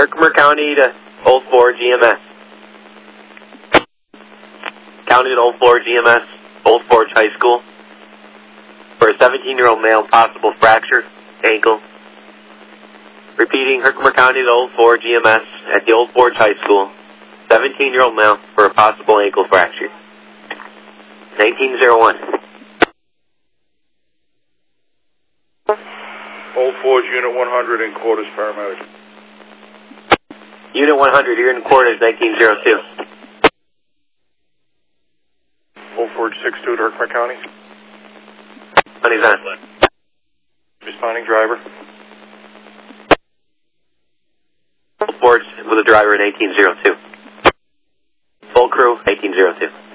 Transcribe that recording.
Herkimer County to Old Forge EMS. County to Old Forge EMS, Old Forge High School. For a 17-year-old male, possible fracture, ankle. Repeating, Herkimer County to Old Forge EMS at the Old Forge High School. 17-year-old male for a possible ankle fracture. 1901. Old Forge, Unit 100 in quarters, paramedic. Unit 100, you're in quarters, 1902. Old Forge 6-2 to Herkimer County. Money's on. Responding driver. Old Forge with a driver in 1802. Full crew, 1802.